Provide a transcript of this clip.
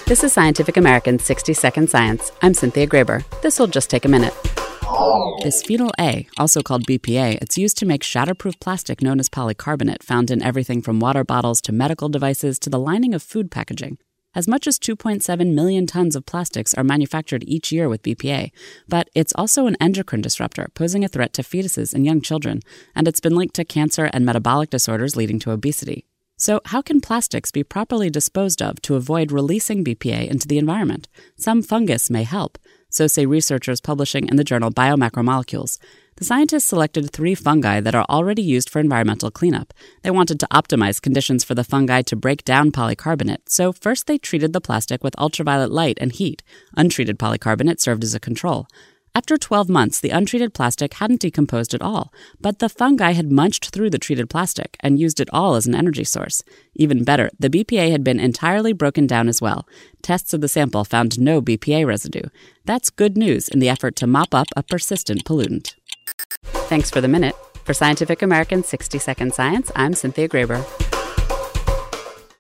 This is Scientific American's 60-Second Science. I'm Cynthia Graber. This will just take a minute. Bisphenol A, also called BPA, it's used to make shatterproof plastic known as polycarbonate, found in everything from water bottles to medical devices to the lining of food packaging. As much as 2.7 million tons of plastics are manufactured each year with BPA, but it's also an endocrine disruptor, posing a threat to fetuses and young children, and it's been linked to cancer and metabolic disorders leading to obesity. So how can plastics be properly disposed of to avoid releasing BPA into the environment? Some fungus may help, so say researchers publishing in the journal Biomacromolecules. The scientists selected 3 fungi that are already used for environmental cleanup. They wanted to optimize conditions for the fungi to break down polycarbonate, so first they treated the plastic with ultraviolet light and heat. Untreated polycarbonate served as a control. After 12 months, the untreated plastic hadn't decomposed at all, but the fungi had munched through the treated plastic and used it all as an energy source. Even better, the BPA had been entirely broken down as well. Tests of the sample found no BPA residue. That's good news in the effort to mop up a persistent pollutant. Thanks for the minute. For Scientific American's 60-Second Science, I'm Cynthia Graber.